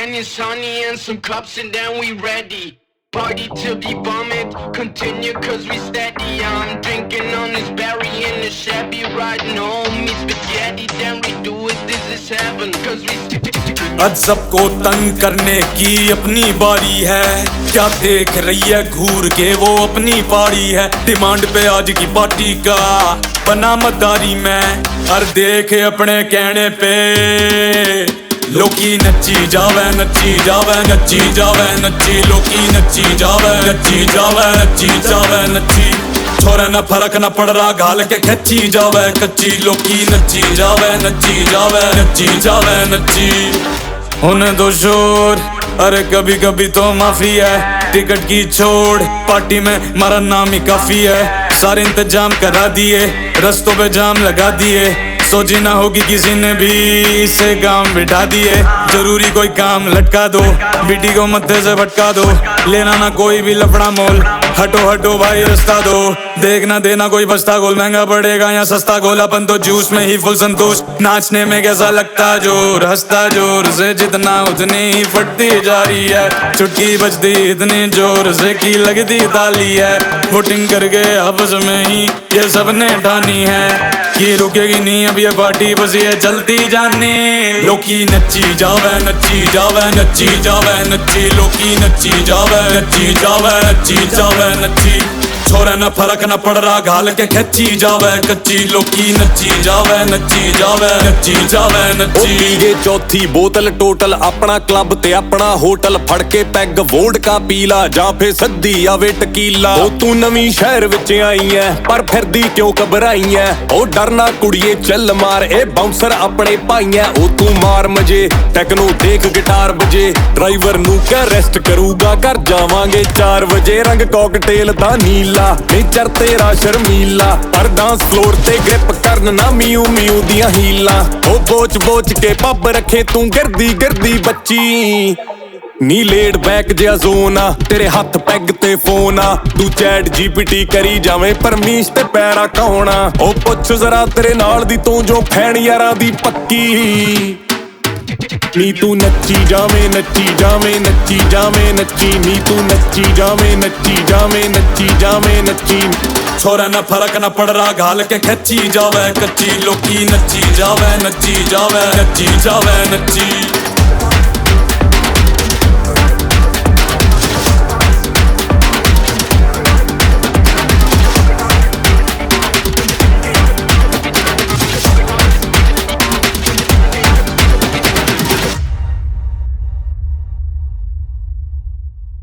wine and sunny and some cups and then we ready. Party till the vomit, continue cause we steady. I'm drinking on this berry in the Chevy, riding home, me spaghetti, then we do it, this is heaven cause we आज सबको तंग करने की अपनी बारी है, क्या देख रही है घूर के वो अपनी पारी है। डिमांड पे आज की पार्टी का बना मदारी में, हर देखे अपने कहने पे लोकी नच्ची जावे नच्ची जावे नच्ची जावे नच्ची लोकी नच्ची जावे नच्ची जावे नच्ची जावे नच्ची। छोरे न फर्क न पड़ रहा गाल के खच्ची जावे कच्ची लोकी नच्ची जावे नच्ची जावे नच्ची जावे नच्ची। होने दो शोर अरे कभी कभी तो माफी है, टिकट की छोड़ पार्टी में हमारा नाम ही काफी है। सारे इंतजाम करा दिए, रस्तों पे जाम लगा दिए, सोची ना होगी किसी ने भी इसे काम बिठा दिए। जरूरी कोई काम लटका दो, बीटी को मत्थे से भटका दो, लेना ना कोई भी लफड़ा मोल, हटो हटो भाई रास्ता दो। देखना देना कोई बस्ता गोल, महंगा पड़ेगा या सस्ता गोल, अपन तो जूस में ही फुल संतोष। नाचने में कैसा लगता जोर, हंसता जोर से जितना उतनी ही फटती जा रही है। चुटकी बजती इतनी जोर से की लगती ताली है। वोटिंग करके आपस में ही ये सबने ठानी है कि रुकेगी नहीं अब ये पार्टी, बस ये चलती जाने। लोकी नच्ची जावे नच्ची जावे नच्ची जावे नच्ची लोकी नच्ची जावे नच्ची जावे नच्ची जावे नच्ची। छोरे न फर्क न पड़ रहा गाल के खच्ची जावे कच्ची लोकी नच्ची जावे नच्ची जावे नच्ची जावे नच्ची। पीगे चौथी बोतल टोटल, अपना क्लब ते अपना होटल, फड़ के पैग वोडका पीला जां फे सद्दी आवे टकीला। ओ तू नवीं शहर विच आई है पर फिरदी क्यों घबराई है, ओ डरना कुड़िए चल मार ए बाउंसर अपने भाई है। ओ तू मार मजे टेक्नो देख गिटार बजे, ड्राइवर नू कह रेस्ट करूगा घर जावांगे 4 बजे। रंग कॉकटेल दा नीला नेचर तेरा शर्मीला, पर डांस फ्लोर ते ग्रिप करन ना मियू मियू दियां हीला। ओ बोच बोच के पब रखे तू गिरदी गिरदी बच्ची, नी लेड बैक जिहा जोन आ तेरे हथ पैग ते फोन आ। तू चैट जीपीटी करी जावे परमीश ते पैरा कौन आ। ओ पुछ जरा तेरे नाल दी तू जो फैन यारां दी पक्की, नी तू नच्ची जावे नच्ची जावे नच्ची जावे नच्ची, नी तू नच्ची जावे नच्ची जावे नच्ची जावे नच्ची। छोरा न फर्क न पड़ रहा गाल के खच्ची जावे कच्ची लोकी नच्ची जावे नच्ची जावे नच्ची जावे नच्ची।